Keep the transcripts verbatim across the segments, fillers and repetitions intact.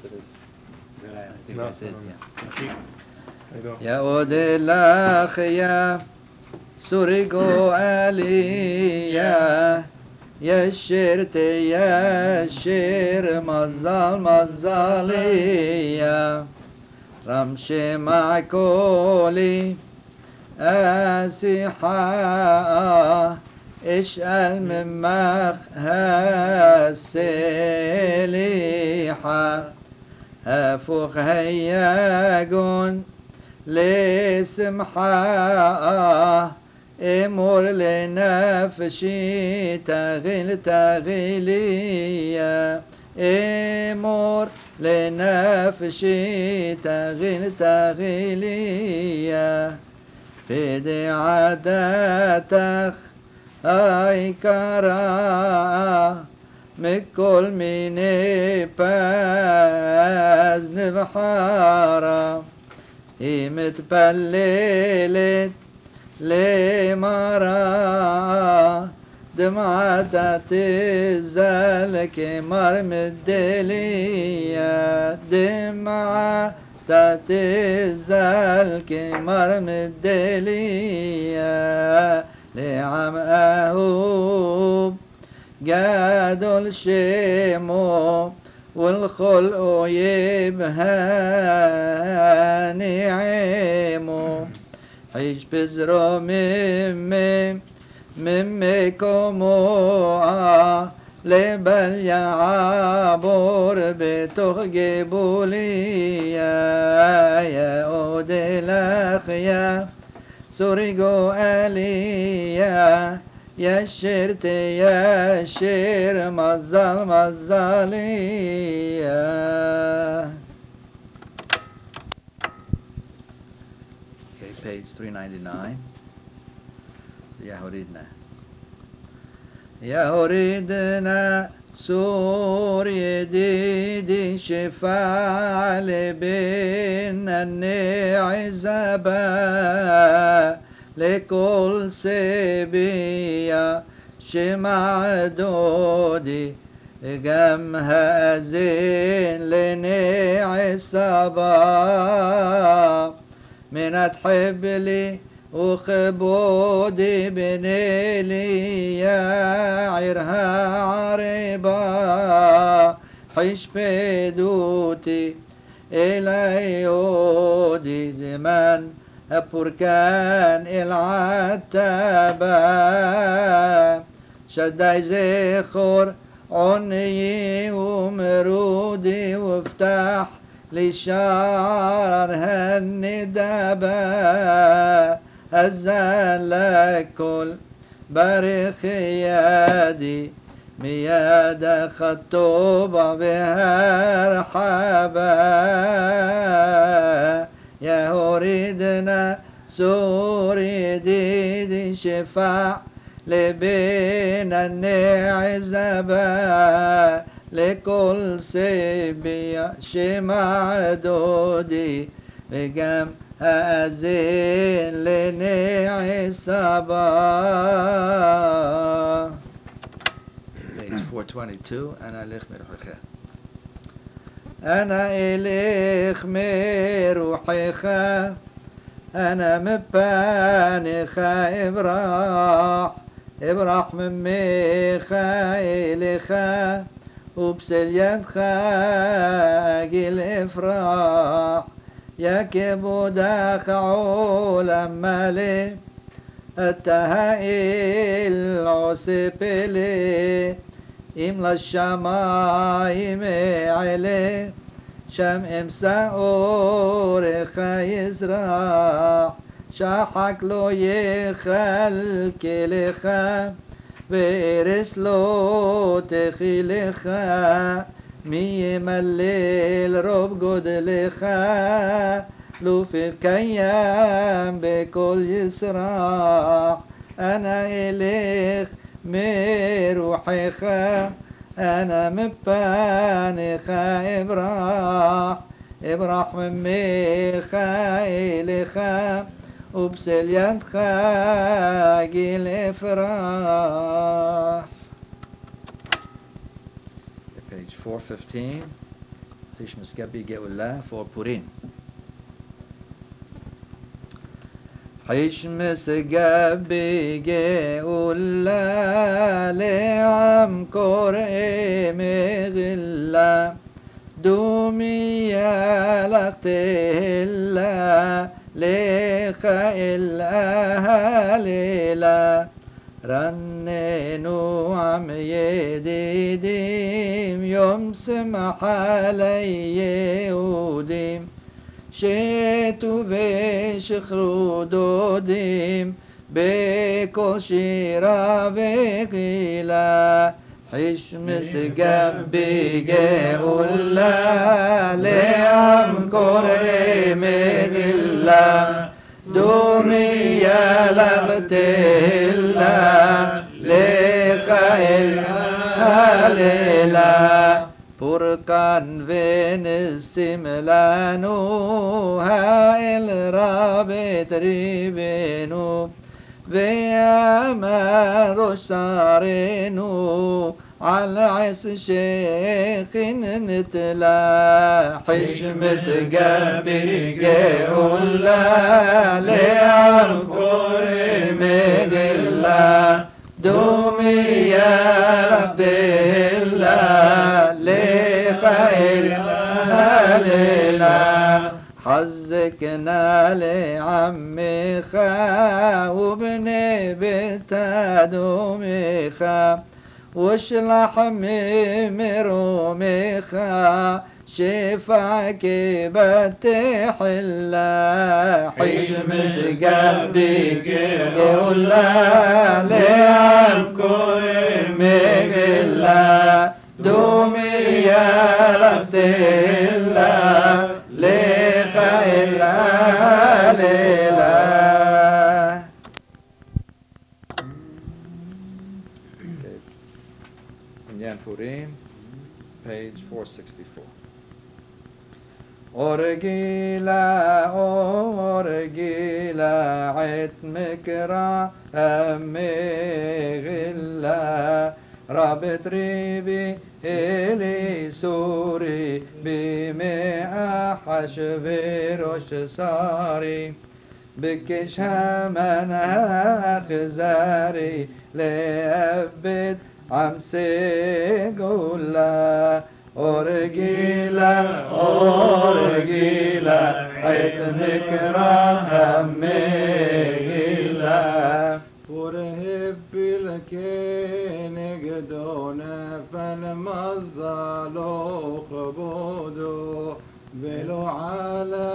it is. Did I? I think No, I did, no, no. yeah. Cheat. There you go. يعود الأخ سرقوا عليا يشرت يشر مزال مزالية رمشي مع كولي أسيحة اشأل من مخها السليحة هفوخ هياقون لسمحة امور لنفسي تغيل تغيلية امور لنفسي تغيل تغيلية بدي عادتك هاي كرا مكل مني باز نبحارة هي متبللت لمرا دمعة تزال كمر مدلية دمعة تزال كمر مدلية لعم أهوب قادوا الشيمو والخلق يبهاني عيمو حيش بزرو ممي مميكمو لبل يعبور بتغجبوا لي يا أود الأخيا سوريقو أليا يشرت يشر مزال مزالية. Okay, page three ninety-nine. يهوريدنا يهوريدنا سوري ديدي شفاع لبين النعزبا لكل سبيا شمع دودي قمها زين لنعسبا من تحب لي وخبودي بنيلي يا عرها عربا حش بدوتي إليودي زمان أبوركان العتبة شداي زخور عني ومرودي وافتح لشعر هالندبة أزال لك كل بارخ يدي مياد خطوبة بهرحبة يا هوريدنا سوري ديدي شفاع لبين النعزبة لكل سبيا شمع دودي بقم أزين لنعسبة. Page four twenty-two. أنا إليخ مروحيخ أنا إليخ مروحيخ أنا مبانخا إبراح إبراح من ميخا إليخا وبسل يدخا قل إفراح يا كبودا خعول مالي التهائل عسبلي إملا الشمايم علي شم إمساور خيزرع شاحك لو يخلك لخا بيرس لو تخيلخا مي مليل رب قد لخا لو في كيام بكل يسرع أنا إليخ مروحيخا أنا مبانخا إبراح إبراح من ميخا إليخا وبسل يدخا قيل إفراح. Page four fifteen. Christmas Gabi Geula for Purim. Christmas Gabi Geula le'am kor'e meghilla دمية لقتهلا لخا الأهليلا رننو عم يديديم يوم سمح علي يهوديم شيتو بشخرو دوديم بكل شيرا بغيلا حشمس جبي جاولا لعم كوري مغلا دومي يا لغتهلا لخيل هللا فرقان فينسم لانو هايل رابط ريبينو ويامر صارينو على عس شيخ نتلا حشمس قبي جاولا لعم كوري مغلا دومي يا رقدلا لخير هللا حزكنا لعمي خا وبني بتادومي خا وش لحمي مرومي خا شفعك بتحلا حشمس قلبي قولا لعم كوري مغلا دومي يا رقدلا لخير ليلة. Inyan Purim, page four sixty-four. أرجيلا أرجيلا عت مكرا أمغلا رابط ريبي إلي سوري بمئة حشفيروش صاري بكش همنها خزاري لأبد عمسي قولا أرجيلا أرجيلا حيت مكرا هميلا ورهب بالكين قدونا فالمظلو خبودو بلو على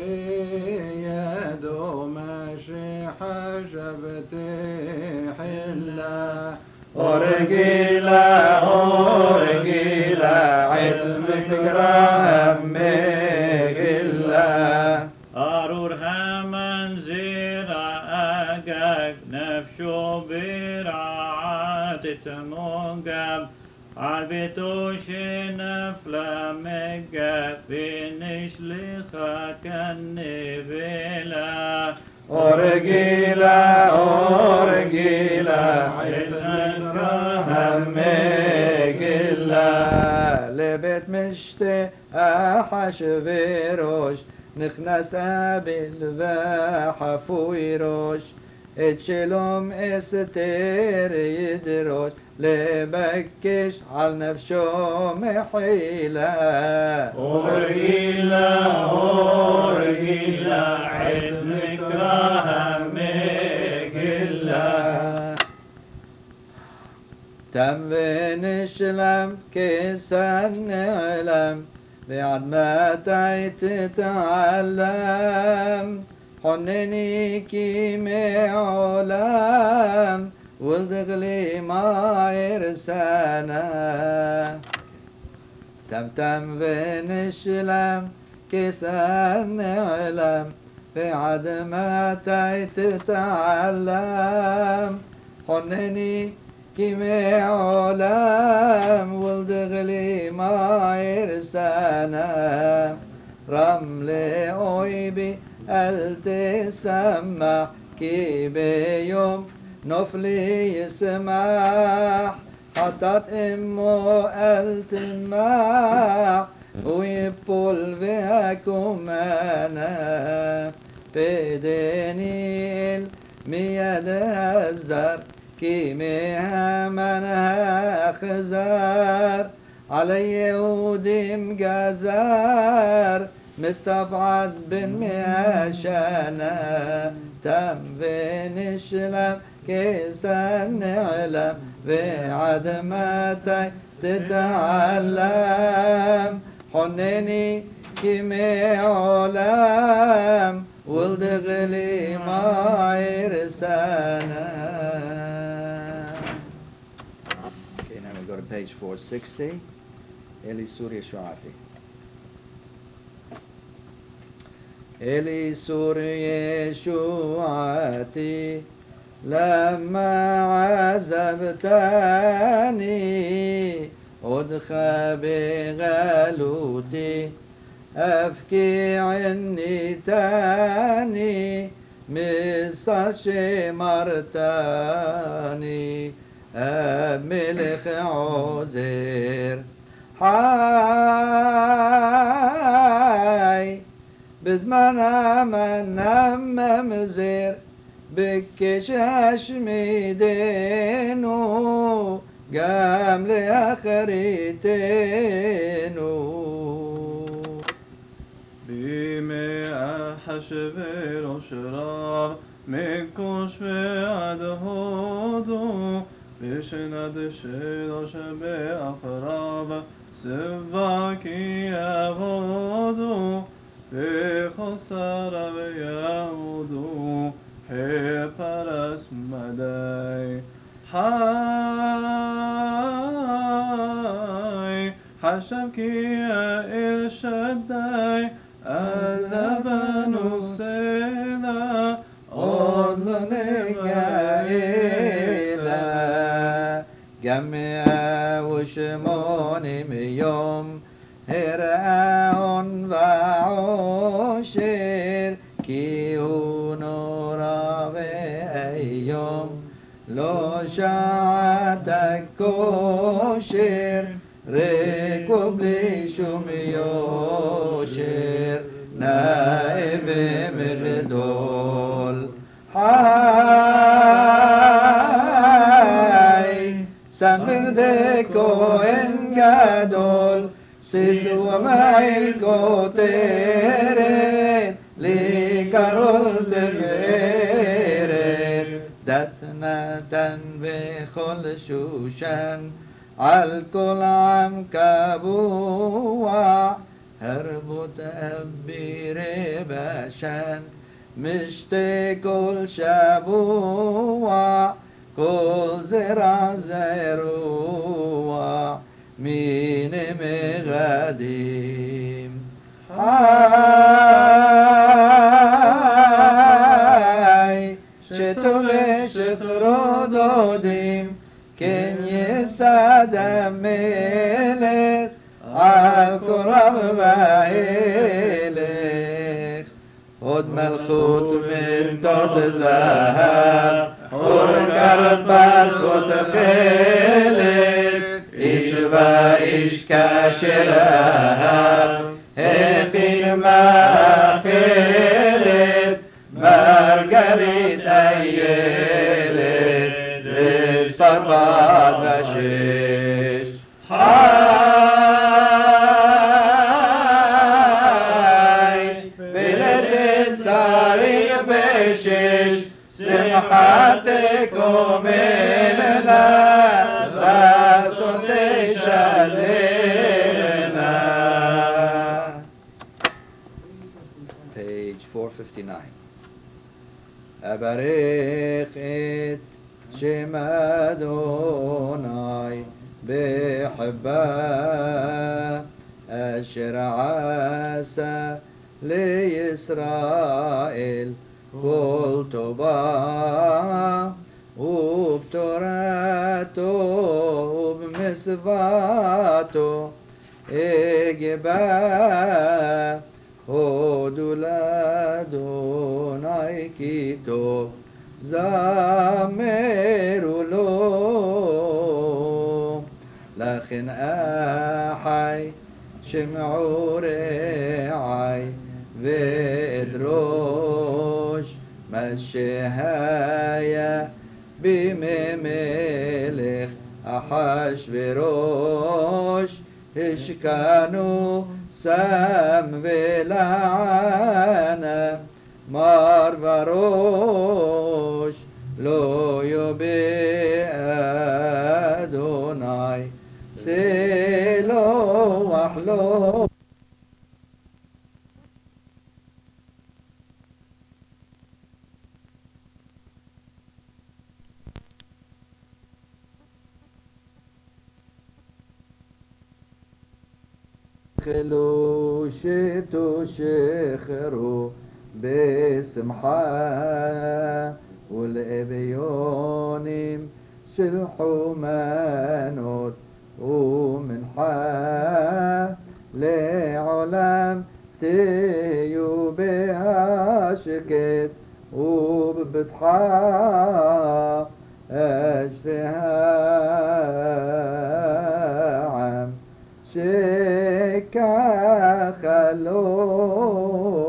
بيدو ماشي حشبتي حلا أرجيلا أرجيلا علمك رام مغلا أرور همن زيرا أجاك نفشو برعات تموجب عالبيتوش نفلا مجاب نشلخا كالنبلا أرجيلا أرجيلا علمك رام مغلا لبيت مشتي أحشفيروش نخنس قبل وحفويروش اتشلوم استير يدروش لبكش على نفسه محيلا أرجيلا أرجيلا علمك رام مغلا تم نشلم كيسان نعلم بعد ما تايت تتعلم حنني كيمي علام والدغلي ما يرسانا تم تم بنشلم كيسان نعلم بعد ما تايت تتعلم حنني كيمي علام والدغلي ما يرسانا رملي أويبي التسمح كي بيوم نفلي يسمح حطت امه التماح ويبول فيكم أنا بدنيل مياد هزار كيميها منها خزار على يهودي مجازار متبعد بن مياشانا تم بين شلم كيسان نعلم بعد متى تتعلم حنني كيمي علام ولد غلي ما يرسانا. Okay, now we go to page four sixty. Eli Surya Shuati. Eli Surya Shuati لما عذبتني أدخى بغلوتي أفكي عني تاني مساشي مرتاني أملخ عزير حاي بزمان من نم مزير بكش هشميدينو قام لآخريتينو بيمي أحشبر وشراب مكوش بعد هودو بشند شيروش بأقراب سباكي يهودو بخسر بيهودو حيبرس مداي حاي حشبكي يا إرشداي أزبن السيدة أضلنك إلى جميع وشموني ميوم هرعون وعوشير كيو نورا بأيوم لو شعتك كوشير ركب لي شميوشير نائب مردول حاي سمك ديكو إن قادول سيسو معي الكوتيرين لكارول تفيرين دتنا دن بخل شوشان عالكل عم كابوع هربط أبير باشان مشتي كل شابوع كل زرع زروع مين مغاديم حاي شتو بشترو دوديم كن يساد ملك عالكرب بايلك خد ملخوت من تود زهر وركر باس وتخيلك إيش با إيش كاشرها هيقين ما خيلت مرقلت أيلت لسفربات بشيش حاي بلد صارق بشيش سمحتكم مننا Page four fifty-nine. أبارك إت شم أدوناي بحبه أشر عسى لإسرائيل كل طبا وبتوراته وبمسفاته إجبا هودو لادوناي كيتو زامروا له لكن أحي שמעו רעי ואדרוש מה שהיה בימי מלך אחשוורוש השקענו סם ולענה מר וראש לא יובה אדוני סלוח לו חלו שתשחררו בשמחה ולאביונים שלחו מנות ומנחה לעולם תהיו בהשקט ובבטחה אשרי העם שככה לו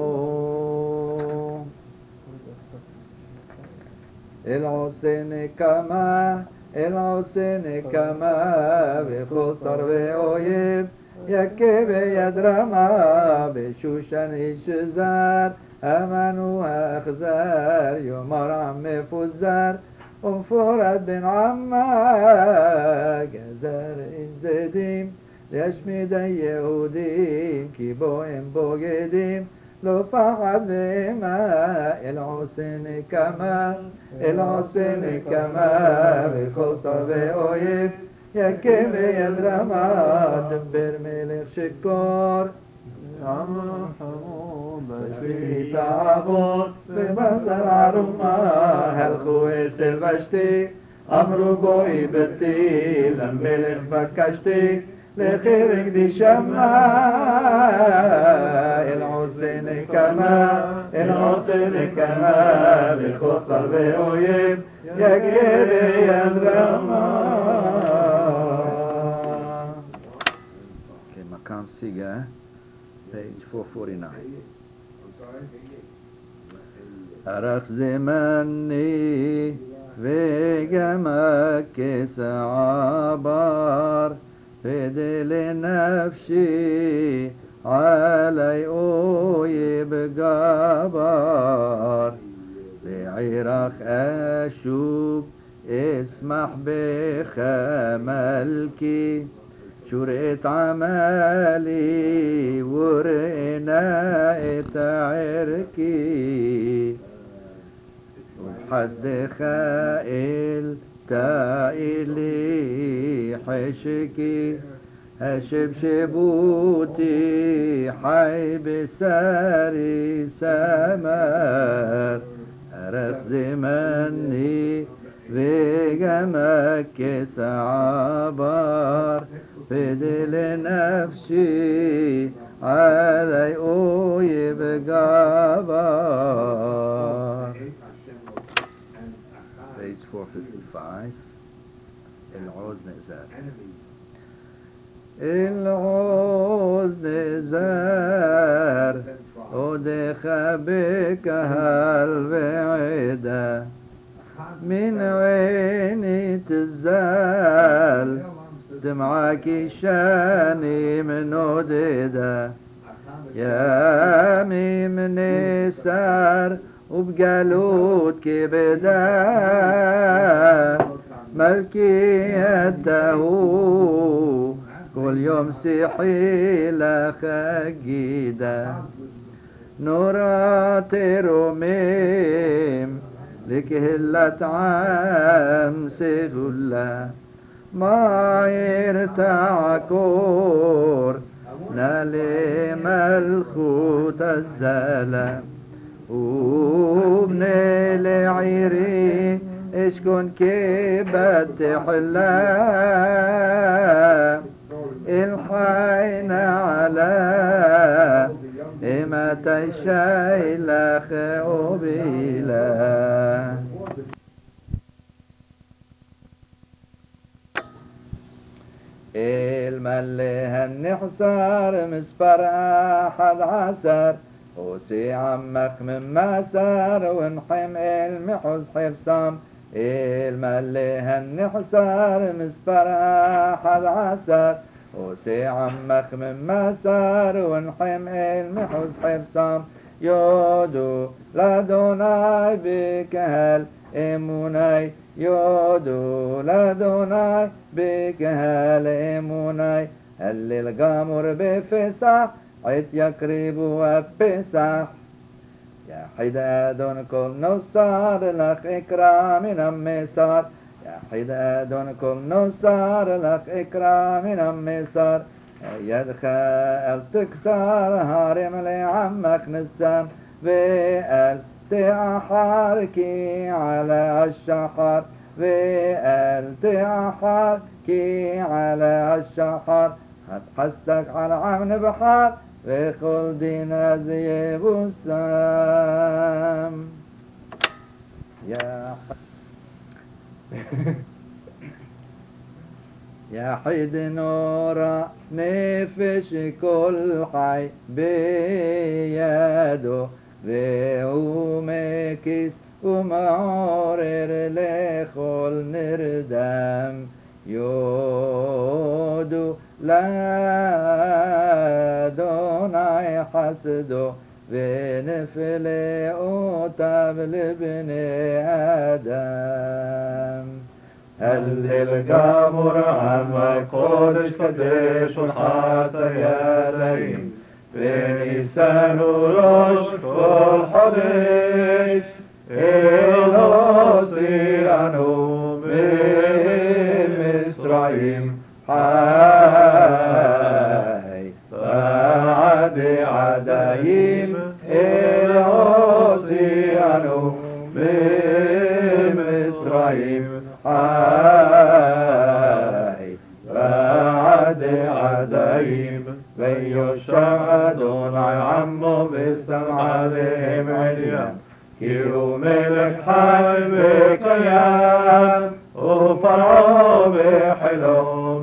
אל עושה נקמה אל עושה נקמה וחוסר ואויב יכה ביד רמה בשושן איש זר אמנו האכזר יאמר עם מפוזר ומפורד בן עמה גזר איש זדים להשמיד היהודים כי בו הם בוגדים לא פחד ואימה אל עושה נקמה אל עושה נקמה וכל שר ואויב יכה ביד רמה דבר מלך שכור בשביעי תעבור ובשר ערומה הלכו אצל ושתי אמרו בואי ביתי למלך בקשתי לחיר קדישמה אל עושה נקמה אל עושה נקמה וחוסר ואויב יכה ביד רמה. Okay, Makam Siga, page four forty-nine. ארך זמני וגם הכס עבר פדה לנפשי עלי אויב גבר לעירך אשוב אשמח בך מלכי שורת עמלי ורענה את ערכי ובחסדך אל תאילי חשקי השבשבותי חי בשרי סמר ארך זמני וגם הכס עבר פדה לנפשי עלי אויב גבר. Page four fifty-five. العوز نزار العوز نزار ودخ بكهل بعيدة من عيني تزال دمعك شاني من وديدة يا ميم نسار وبقالوت كبدا ملكيته كل يوم سيحي لخجيدة نورات رميم لكهلة عام سغلة ما يرتع كور نالي ملخوت الزلم وابن العيري اشكن كبت حلا الحين على إما تشايل خوبيلا. El المليه النحسار مسبر أحد عسر وسي عمك من مسار ونحم المحوز حفصام المليه النحسار مسبر أحد عسر وسي عمك من مسار ونحم المحوز حفصام يودو لدوناي بكهل إموناي يودو لدوناي بكهل إموناي هل القمر بفسح عيد يقرب وبسح يا حداد كل نصار لك إكرام النمسار يا حداد كل نصار لك إكرام النمسار يدخل تكسر هارم لعمك نسام بقل تأحركي على الشحر بقل تأحركي على الشحر خد حستك على عمن بحر بخلدنا زي بسام يا يا حيد نورا نفش كل حي بيده ومكس ومعرر لخل نردم يودو لا دوناي حسدو بنفل وتبل بني آدم هل القمر عمك قدش قديش والحاس يدين بنيسان ورشد والحديش الأوسيانو بمصرعيم حي بعد عدايم الأوسيانو بمصرعيم حي بعد عدايم ويشهدون عمو بالسمع عليهم عليا كيو ملك حي بقيام وفرعوا بحلو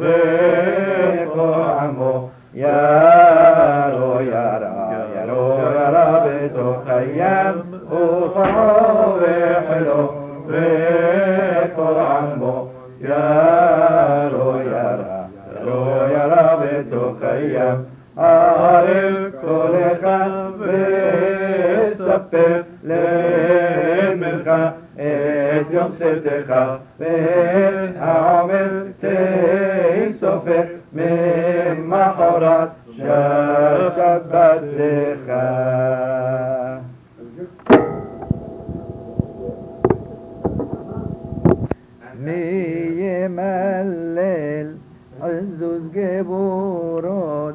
بقر عمو يا رو يا را يا رو يا را بتخيم وفرعوا بحلو بقر عمو يا رو يا را يا رو يا را بتخيم عارف كل خم بسبب لمنخا يوم ستخا بالعمل تيسوفر من محورات شاشبت لخا مي ملل عزوز جبورات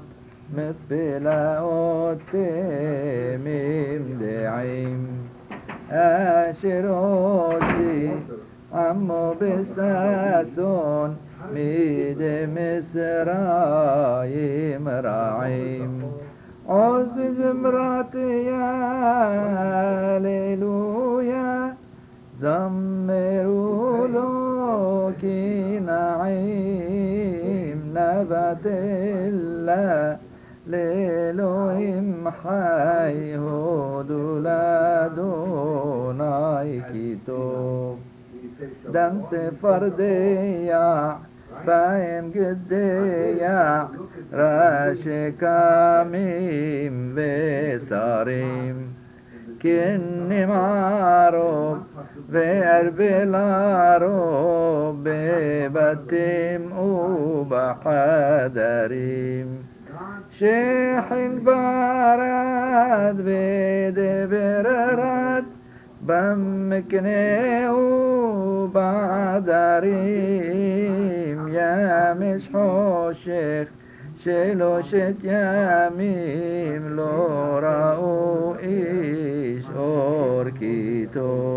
مبلاوت ميم دعيم أشروسي عمو بساسون ميد مصرايم راعيم عزز مراتي يا ليلويا زمروا له كي نعيم نبت الله ليلوهم حي هودو لا دوناي كيتو دمس فردية بايم قدية راشكا ميم بساريم كني معروف بأربلارو ببتيم وبحدريم شيح البرد بيد بررد بمكني وبعدريم يا مشحو شيخ شيلو شت يميم لو راو إيش أوركيتو